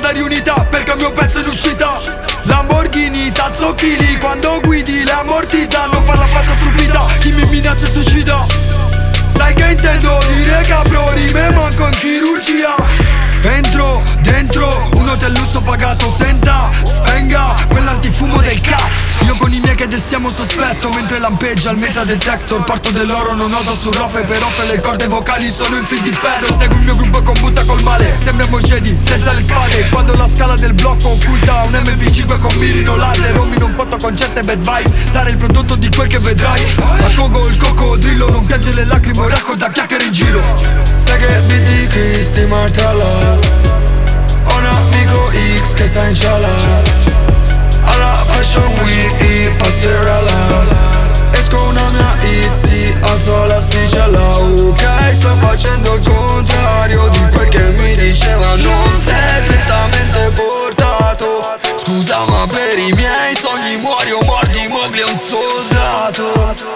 strada riunita perché il mio pezzo è in uscita. Lamborghini, Sazzochili, quando guidi le ammortizza. Non far la faccia stupida, chi mi minaccia e suicida. Sai che intendo dire che apro rime manco in chirurgia. Entro dentro un hotel lusso pagato, senta, spenga quell'antifumo del cazzo. Io con i miei che destiamo sospetto mentre lampeggia il metadetector. Parto dell'oro, non odo su rofe per offre. Le corde vocali sono in fil di ferro. Seguo il mio gruppo con butta col male. Sembriamo Jedi senza le spade. Quando la scala del blocco occulta un MP5 con mirino laser. Romino un potto con certe bad vibes. Sarà il prodotto di quel che vedrai. A Cogo il coccodrillo non piange le lacrime, racconta chiacchiere in giro. Sai che vedi Cristi Martella. Ho un amico X che sta in ciala. Alla Fashion Week passerà là. Esco una mia Izzy, alzo l'asticella. Ok, sto facendo il contrario di quel che mi diceva. Non sei lentamente portato. Scusa ma per i miei sogni muori o mordi Mowgli è un soldato.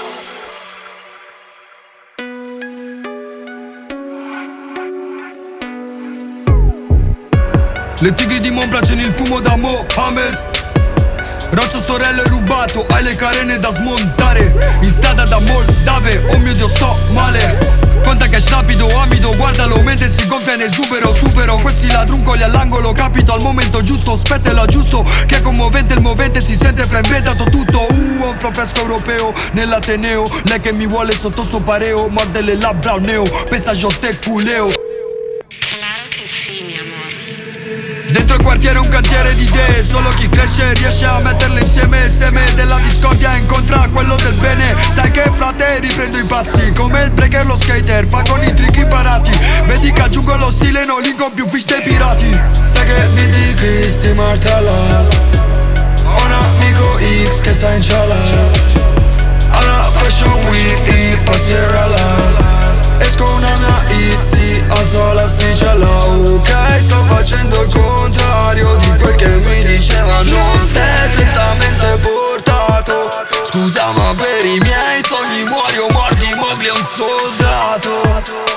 Le tigri di Montblanc c'è il fumo da Mohammed. Roccia storello è rubato, hai le carene da smontare. In strada da Moldave, oh mio Dio sto male. Conta cash rapido, amido, guardalo mentre si gonfia in esubero. Supero questi ladruncoli all'angolo, capito al momento giusto. Spettelo aggiusto, che è commovente il movente. Si sente frainventato tutto, un flow fresco europeo nell'Ateneo. Lei che mi vuole sotto suo pareo, morde le labbra al neo, pensa te culeo. Claro che sì, mi amore. Dentro il quartiere un cantiere di idee. Solo chi cresce riesce a metterle insieme. Il seme della discordia incontra quello del bene. Sai che frate riprendo i passi come il breaker, lo skater fa con i trick imparati. Vedi che aggiungo lo stile, non linko più fish dei pirati. Sai che vedi Cristi Martella. Ho un amico X che sta in ciala. Alla Fashion Week passerà là. Esco una mia Izzy, alzo l'asticella. Ok, sto facendo il contrario di quel che mi diceva. Non sei lentamente portato. Scusa ma per i miei sogni muori o mordi Mowgli è un soldato.